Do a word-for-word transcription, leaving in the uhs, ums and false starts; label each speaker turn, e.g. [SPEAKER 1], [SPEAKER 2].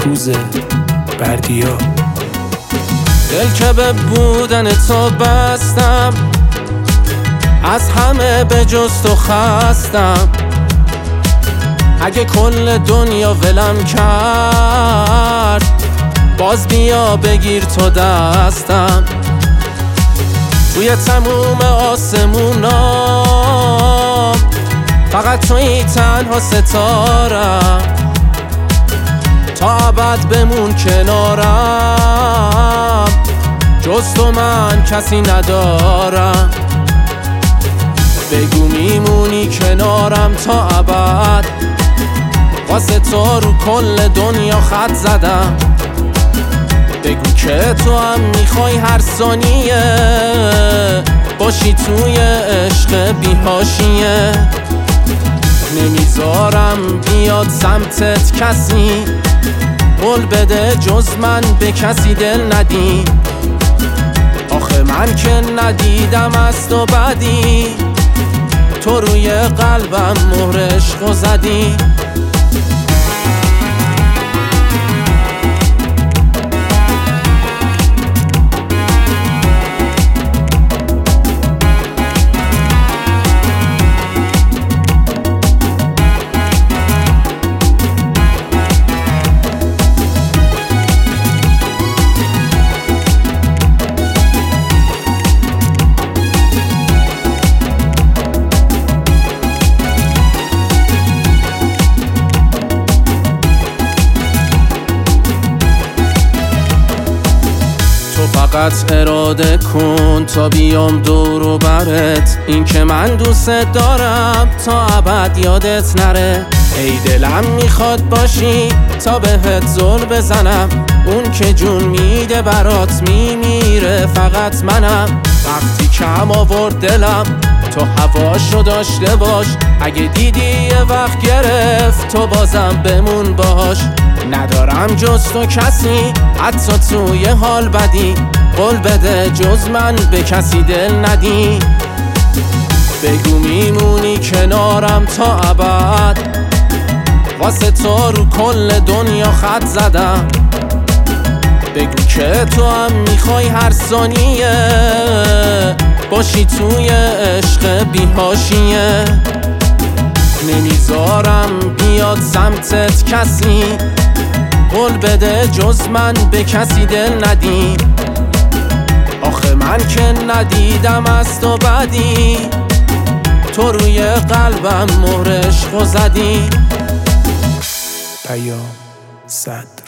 [SPEAKER 1] توزه بردیا.
[SPEAKER 2] دل که به بودن تو بستم، از همه به جز تو خستم. اگه کل دنیا ولم کرد، باز بیا بگیر تو دستم. توی تموم آسمونام فقط توی تنها ستارم، تا ابد بمون کنارم، جز تو من کسی ندارم. بگو میمونی کنارم تا ابد، واسه تو رو کل دنیا خط زدم. بگو که تو هم میخوای هر ثانیه باشی توی عشق بی حاشیه. نمیذارم بیاد سمتت کسی، قول بده جز من به کسی دل ندی. آخه من که ندیدم از تو بدی، تو روی قلبم مهر عشقو زدی. فقط اراده کن تا بیام دور و برت، این که من دوست دارم تا ابد یادت نره. ای دلم میخواد باشی تا بهت زل بزنم، اون که جون میده برات میمیره فقط منم. وقتی کم آورد دلم تو هواشو داشته باش، اگه دیدی یه وقت گرفت تو بازم بمون باش. ندارم جز تو کسی حتی توی حال بدی، قول بده جز من به کسی دل ندی. بگو میمونی کنارم تا ابد، واسه تو رو کل دنیا خط زدم. بگو که تو هم میخوای هر ثانیه باشی توی عشق بی حاشیه. نمیذارم بیاد سمتت کسی، قول بده جز من به کسی دل ندی. آخه من که ندیدم از تو بدی، تو روی قلبم مهر عشقو زدی.
[SPEAKER 1] پیام صد